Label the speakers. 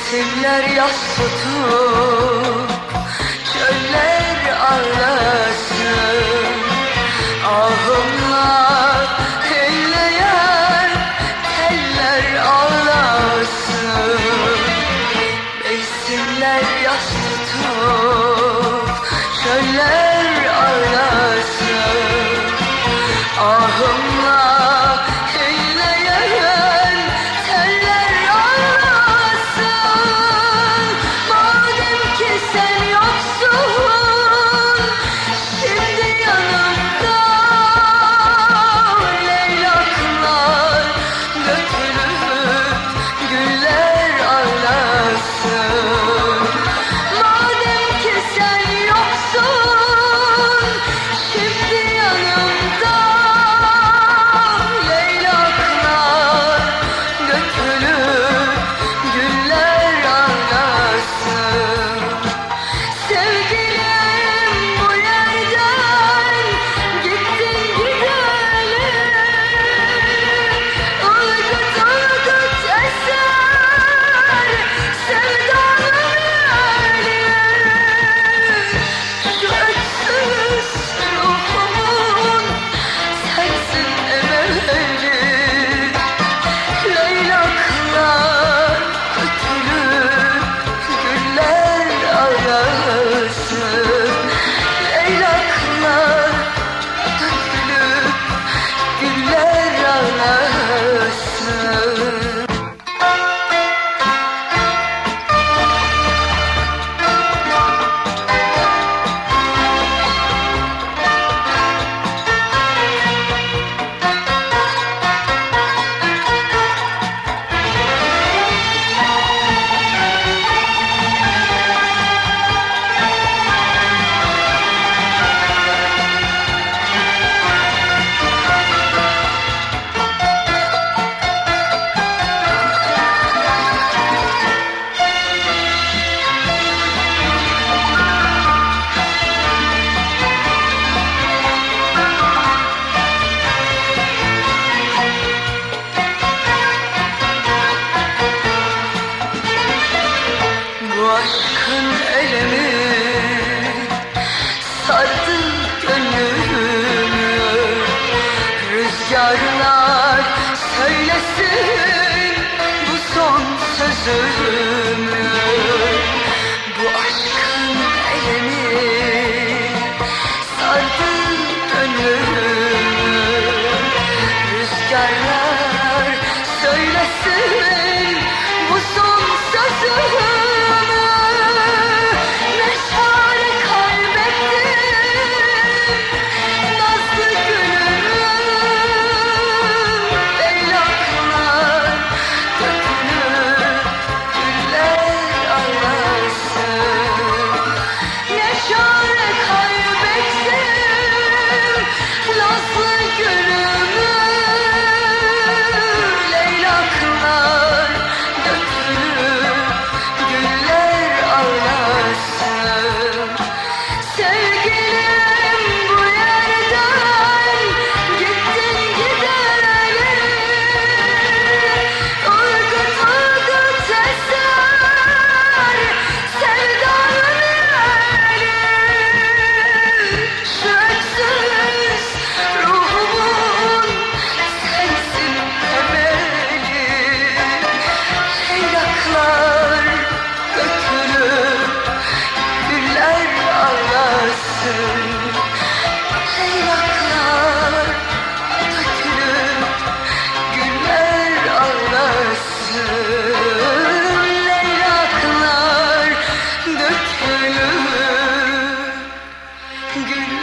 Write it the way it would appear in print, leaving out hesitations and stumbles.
Speaker 1: Mevsimler yas tutup çöller ağlasın, ahımla elleyen teller ağlasın. Mevsimler yas tutup çöller ağlasın, ahımla elleyen teller ağlasın. Madem ki sen yoksun şimdi yanımda, leylaklar dökülüp güller ağlasın. Madem ki sen yoksun şimdi yanımda, leylaklar dökülüp güller ağlasın. Sevgilim bu yerden gittin gideli, ılgıt ılgıt eser sevdanın eli. Şu öksüz ruhumun sensin emeli, leylaklar dökülüp güller ağlasın. Leylaklar dökülüp güller ağlasın. Bu aşkın elemi sardı gönlümü. Rüzgarlar söylesin bu son sözümü. Bu aşkın elemi sardı gönlümü. Rüzgarlar söylesin bu son sözümü. Ne çare kaybettim nazlı gülümü. Leylaklar dökülüp güller ağlasın. Ne çare kaybettim nazlı gülümü. Leylaklar dökülüp güller ağlasın. Sevgilim bu yerden gittin gideli, ılgıt ılgıt eser sevdanın eli. Şu öksüz ruhumun sensin emeli, leylaklar dökülüp güller ağlasın. Leylaklar dökülüp güller ağlasın. Leylaklar dökülüp güller